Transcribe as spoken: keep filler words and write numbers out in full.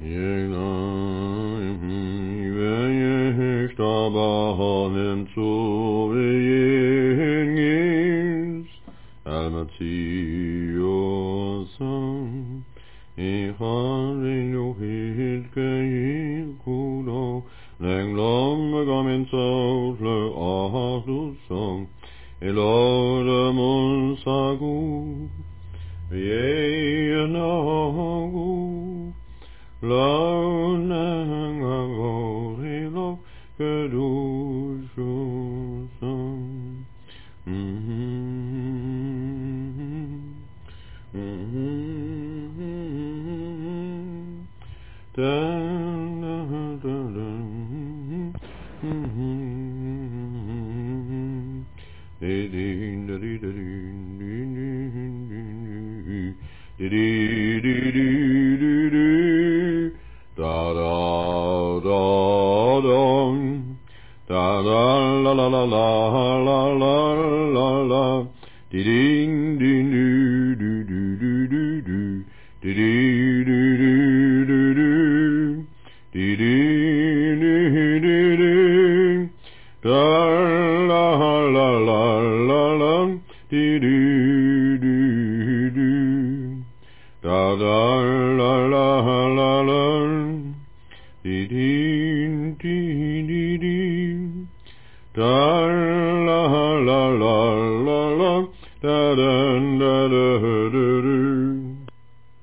Stabahanem zu Jengis, Almatiosan, Icharin Hit Keil Kudo, Lenglom Gaminso, Le Ahusong, Elode Munsagu, Yenagu, Launangagorilo, Kedushusan. Da da da dum, da la la la la la la la la la, ding ding do do do do do do, do do do do do do, do do do do, da la la la la la, do do do do, da da la la la la. Dee dee dee dee dee, da